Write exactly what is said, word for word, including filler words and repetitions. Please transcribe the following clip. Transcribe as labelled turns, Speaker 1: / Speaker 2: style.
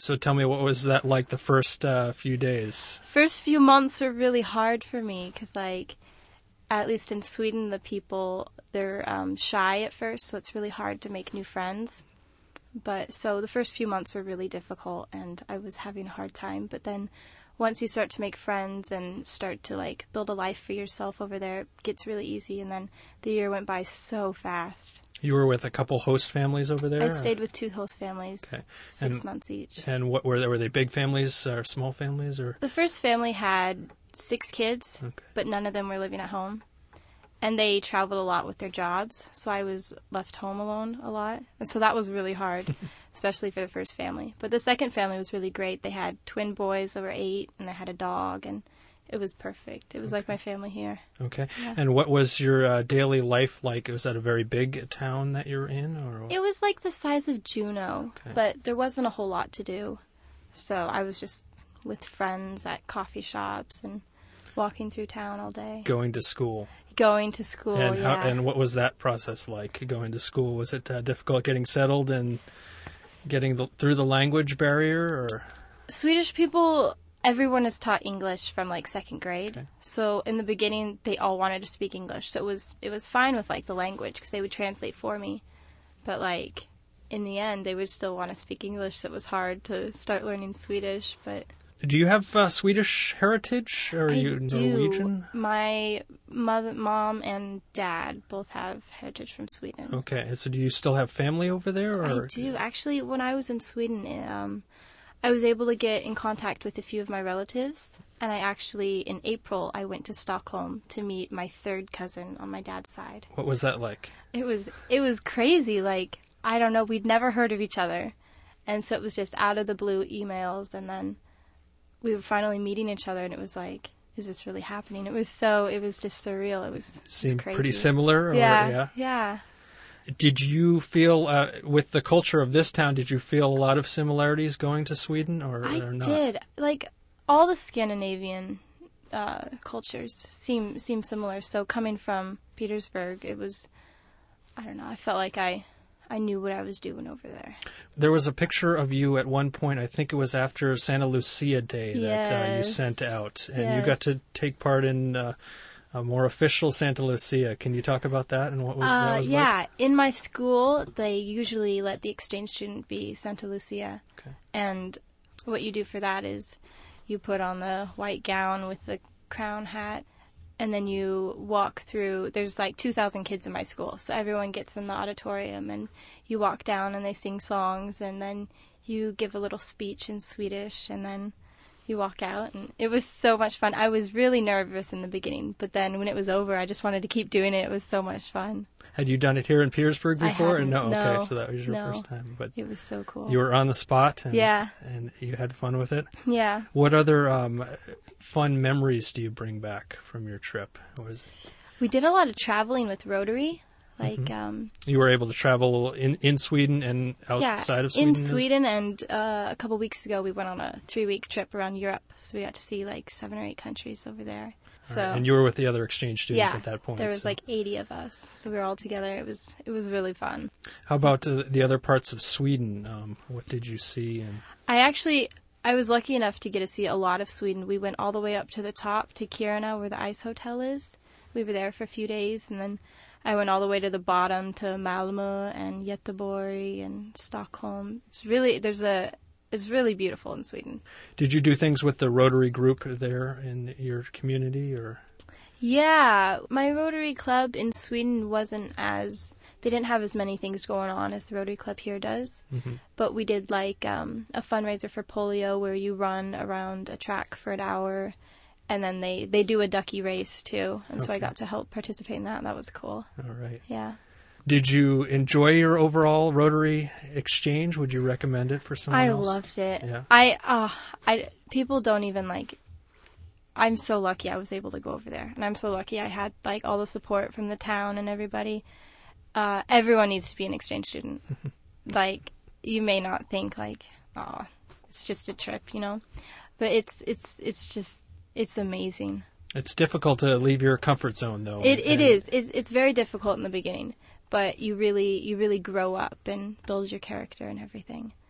Speaker 1: So tell me, what was that like the first uh, few days?
Speaker 2: First few months were really hard for me because, like, at least in Sweden, the people, they're um, shy at first, so it's really hard to make new friends. But so the first few months were really difficult, and I was having a hard time. But then once you start to make friends and start to, like, build a life for yourself over there, it gets really easy. And then the year went by so fast.
Speaker 1: You were with a couple host families over there?
Speaker 2: I stayed with two host families,
Speaker 1: okay.
Speaker 2: six
Speaker 1: and,
Speaker 2: months each.
Speaker 1: And what were they? Were they big families or small families? Or
Speaker 2: the first family had six kids, okay. but none of them were living at home. And they traveled a lot with their jobs, so I was left home alone a lot. And so that was really hard, especially for the first family. But the second family was really great. They had twin boys that were eight, and they had a dog, and it was perfect. It was okay. like my family here.
Speaker 1: Okay.
Speaker 2: Yeah.
Speaker 1: And what was your uh, daily life like? Was that a very big town that you're in? Or what?
Speaker 2: It was like the size of Juneau, okay. but there wasn't a whole lot to do. So I was just with friends at coffee shops and walking through town all day.
Speaker 1: Going to school.
Speaker 2: Going to school,
Speaker 1: and
Speaker 2: yeah.
Speaker 1: How, and what was that process like, going to school? Was it uh, difficult getting settled and getting the, through the language barrier? Or
Speaker 2: Swedish people... Everyone is taught English from, like, second grade.
Speaker 1: Okay.
Speaker 2: So in the beginning, they all wanted to speak English. So it was it was fine with, like, the language because they would translate for me. But, like, in the end, they would still want to speak English. So it was hard to start learning Swedish. But
Speaker 1: do you have uh, Swedish heritage? Or are
Speaker 2: I
Speaker 1: you Norwegian?
Speaker 2: do. My mother, mom and dad both have heritage from Sweden.
Speaker 1: Okay. So do you still have family over there? Or?
Speaker 2: I do. Actually, when I was in Sweden... Um, I was able to get in contact with a few of my relatives, and I actually, in April, I went to Stockholm to meet my third cousin on my dad's side.
Speaker 1: What was that like?
Speaker 2: It was it was crazy. Like, I don't know, we'd never heard of each other, and so it was just out of the blue emails, and then we were finally meeting each other, and it was like, is this really happening? It was so, it was just surreal. It was, it was
Speaker 1: Seemed
Speaker 2: crazy.
Speaker 1: Pretty similar? Or,
Speaker 2: yeah,
Speaker 1: yeah,
Speaker 2: yeah.
Speaker 1: Did you feel, uh, with the culture of this town, did you feel a lot of similarities going to Sweden, or,
Speaker 2: I
Speaker 1: or not?
Speaker 2: did. Like, all the Scandinavian uh, cultures seem seem similar. So coming from Petersburg, it was, I don't know, I felt like I, I knew what I was doing over there.
Speaker 1: There was a picture of you at one point, I think it was after Santa Lucia Day, that
Speaker 2: yes.
Speaker 1: uh, you sent out. And
Speaker 2: yes.
Speaker 1: you got to take part in... Uh, a more official Santa Lucia. Can you talk about that and what was,
Speaker 2: uh,
Speaker 1: that was
Speaker 2: yeah.
Speaker 1: like?
Speaker 2: In my school, they usually let the exchange student be Santa Lucia.
Speaker 1: Okay.
Speaker 2: And what you do for that is you put on the white gown with the crown hat, and then you walk through. There's like two thousand kids in my school, so everyone gets in the auditorium, and you walk down and they sing songs, and then you give a little speech in Swedish, and then you walk out, and it was so much fun. I was really nervous in the beginning, but then when it was over, I just wanted to keep doing it. It was so much fun.
Speaker 1: Had you done it here in Petersburg before?
Speaker 2: I hadn't,
Speaker 1: no?
Speaker 2: no.
Speaker 1: Okay, so that was your
Speaker 2: no.
Speaker 1: first time. But
Speaker 2: it was so cool.
Speaker 1: You were on the spot, and,
Speaker 2: yeah.
Speaker 1: and you had fun with it?
Speaker 2: Yeah.
Speaker 1: What other um, fun memories do you bring back from your trip? What was it?
Speaker 2: We did a lot of traveling with Rotary. Like,
Speaker 1: mm-hmm.
Speaker 2: um,
Speaker 1: you were able to travel in, in Sweden and outside
Speaker 2: yeah,
Speaker 1: of Sweden?
Speaker 2: in Sweden, and uh, a couple weeks ago we went on a three-week trip around Europe, so we got to see like seven or eight countries over there.
Speaker 1: All
Speaker 2: So
Speaker 1: right. And you were with the other exchange students
Speaker 2: yeah,
Speaker 1: at that point?
Speaker 2: there was
Speaker 1: so.
Speaker 2: like eighty of us, so we were all together. It was it was really fun.
Speaker 1: How about uh, the other parts of Sweden? Um, what did you see? And
Speaker 2: I actually, I was lucky enough to get to see a lot of Sweden. We went all the way up to the top, to Kiruna, where the ice hotel is. We were there for a few days, and then I went all the way to the bottom to Malmö and Göteborg and Stockholm. It's really, there's a, it's really beautiful in Sweden.
Speaker 1: Did you do things with the Rotary group there in your community, or?
Speaker 2: Yeah, my Rotary Club in Sweden wasn't as, they didn't have as many things going on as the Rotary Club here does.
Speaker 1: Mm-hmm.
Speaker 2: But we did like um, a fundraiser for polio where you run around a track for an hour. And then they, they do a ducky race, too. And okay. so I got to help participate in that. That was cool.
Speaker 1: All right.
Speaker 2: Yeah.
Speaker 1: Did you enjoy your overall Rotary exchange? Would you recommend it for someone
Speaker 2: I
Speaker 1: else?
Speaker 2: I loved it.
Speaker 1: Yeah.
Speaker 2: I, uh, I, people don't even, like, I'm so lucky I was able to go over there. And I'm so lucky I had, like, all the support from the town and everybody. Uh, everyone needs to be an exchange student. Like, you may not think, like, oh, it's just a trip, you know? But it's it's it's just... It's amazing.
Speaker 1: It's difficult to leave your comfort zone, though.
Speaker 2: It it is. It's it's very difficult in the beginning, but you really you really grow up and build your character and everything.